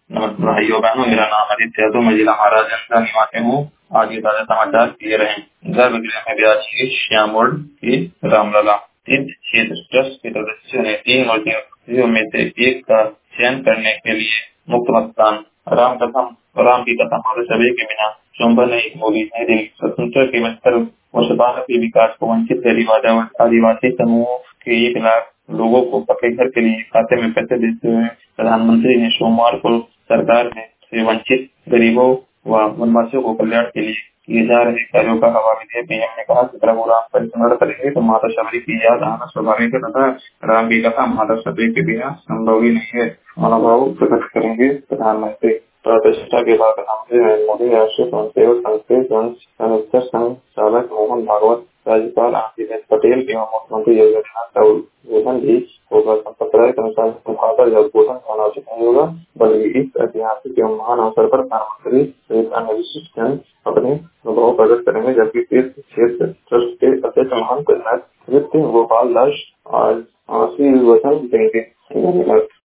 नमस्ते भाइयों बहनों, मेरा नाम आदित्य है। तो मैं जिला महाराजगंज निवासी हूँ। आज ये ताजा समाचार ये रहे। गर्भगृह में ब्याज श्यामोल की रामलला। तीर्थ क्षेत्र ट्रस्ट के सदस्यों ने 3 मूर्तियों में से एक का चयन करने के लिए मुक्त मतदान। राम की कथा हमारे सभी के बिना चुंबन नहीं होगी। नई दिल्ली। स्वतंत्रता के 72 वर्ष बाद के विकास को वंचित गरीब आदिवासी समूह के 1 लाख लोगों को पक्के घर के लिए खाते में पैसे देते हुए प्रधानमंत्री ने सोमवार को सरकार में से वंचित गरीबों व वनवासियों को कल्याण के लिए किए जा रहे कार्यों का हवाला दिए। पीएम ने कहा कि प्रभु राम पर स्मरण करेंगे तो माता शबरी की याद आना स्वाभाविक है तथा राम की कथा माता शबरी के बिना संभव ही नहीं है। मनोभाव प्रकट करेंगे प्रधानमंत्री। प्रतिष्ठा के बाद प्रधानमंत्री नरेंद्र मोदी, राष्ट्रीय स्वयंसेवक संघ के संयुक्त संचालक मोहन भागवत, राज्यपाल आनंदीबेन पटेल एवं मुख्यमंत्री योगी आदित्यनाथ का उद्बोधन भी होगा। संप्रदाय के अनुसार भाषा या उद्बोधन होना उचित नहीं होगा, बल्कि इस ऐतिहासिक एवं महान अवसर पर प्रधानमंत्री सहित अन्य विशिष्ट जन अपने अनुभव प्रकट करेंगे। जबकि तीर्थ क्षेत्र ट्रस्ट के अध्यक्ष महंत नृत्य गोपाल दास आज आशीर्वचन देंगे। धन्यवाद।